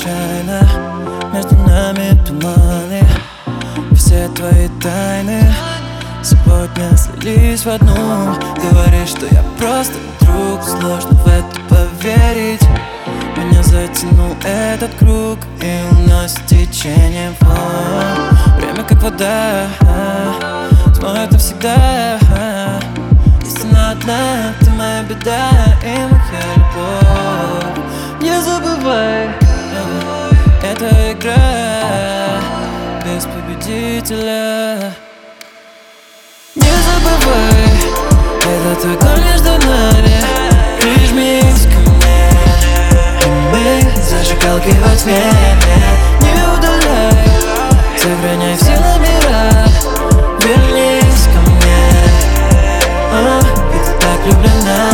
случайно. Между нами туманы, все твои тайны сегодня слились в одну. Говоришь, что я просто друг, сложно в это поверить. Меня затянул этот круг и уносит течением. Время как вода, смоет навсегда. Истина одна, ты моя беда и моя любовь. Не забывай, это игра без победителя. Не забывай, это огонь между нами. Прижмись ко мне, и мы зажигалки во тьме. Не удаляй, сохраняй все номера. Вернись ко мне, ведь ты так влюблена.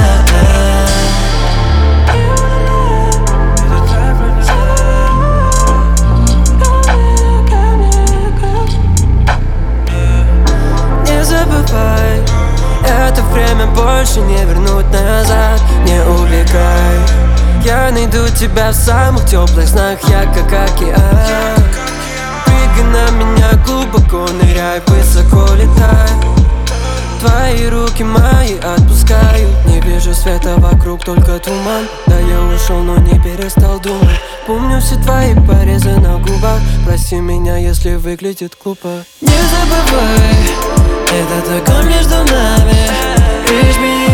Это время больше не вернуть назад. Не увлекай, я найду тебя в самых теплых снах. Я как океан, прыгай на меня глубоко, ныряй, высоко летай. Твои руки мои отпускают. Не вижу света вокруг, только туман. Да, я ушел, но не перестал думать. Помню все твои порезы на губах. Прости меня, если выглядит глупо. Не забывай, этот огонь между нами. Прижми